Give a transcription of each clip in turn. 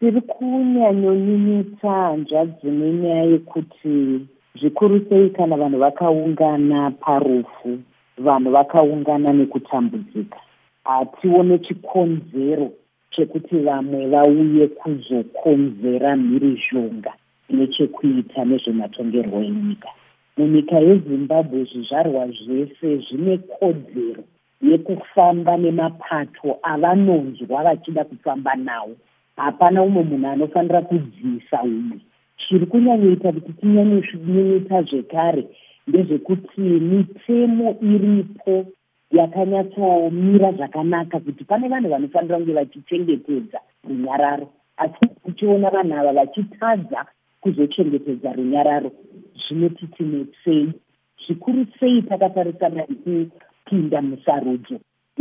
tiri kunyanyonyunyutsa hanzvadzi nenyaya yekuti zvikuru sei kana vanhu vakaungana parufu, vanhu vakaungana nekutambudzika, hatione chikonzero chekuti vamwe vauye kuzokonzera mhirizhonga nechekuita nezvematongerwo enyika. Munyika yeZimbabwe zvizvarwa zvese zvine kodzero yekufamba nemapato avanonzwa vachida kufamba nawo. Hapana umwe munhu anofanira kudziisa umwe. Chiri kunyanyoita kuti tinyanyonyunyuta zvekare ndezvekuti mitemo iripo yakanyatsomira zvakanaka kuti pane vanhu vanofanira kunge vachichengetedza runyararo, asi tichiona vanhu ava vachitadza kuzochengetedza runyararo zvinotitinetsei. Zvikuru sei takatarisana nekupinda musarudzo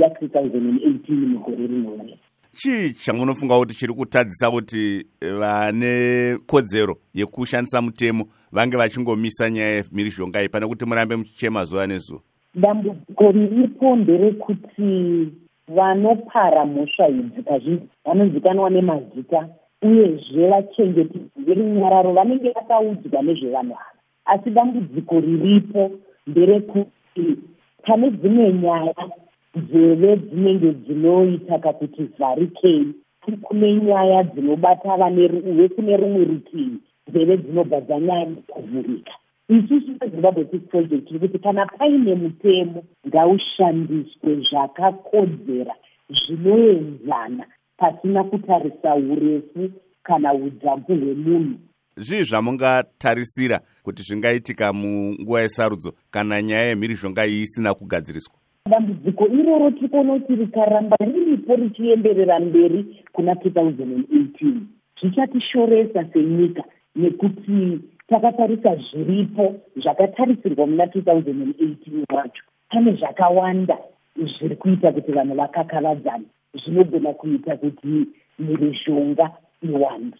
ya2018 mugore rinouya. Chii chamunofunga kuti chiri kutadzisa kuti vane kodzero yekushandisa mutemo vange vachingomisa nyaya yemhirizhonga iyi pane kuti murambe muchichema zuva nezuva? Dambudziko riripo nderekuti vanopara mhosva idzi kazhinji vanonzikanwa nemazita uyezve vachengetedzi verunyararo vanenge vakaudzwa nezvevanhu ava. Asi dambudziko riripo nderekuti pane dzimwe nyaya nzeve dzinenge dzinoita kakuti vharikei, kune nyaya dzinobata vaneruve kune rumwe rutivi, nzeve dzinobva dzanyaya kuvhurika. Isusu Zimbabwe Peace Project tiri kuti kana paine mutemo ngaushandiswe zvakakodzera zvinoenzana pasina kutarisa urefu kana udzabu hwemunhu. Zvii zvamungatarisira kuti zvingaitika munguva yesarudzo kana nyaya yemhirizhonga iyi isina kugadziriswa? Dambudziko iroro tikoona kuti rikaramba riripo richienderera mberi kuna 2018 zvichatishoresa senyika, nekuti takatarisa zviripo zvakatarisirwa muna 2018 wacho. Pane zvakawanda zviri kuita kuti vanhu vakakavadzana, zvinogona kuita kuti mhirizhonga iwande.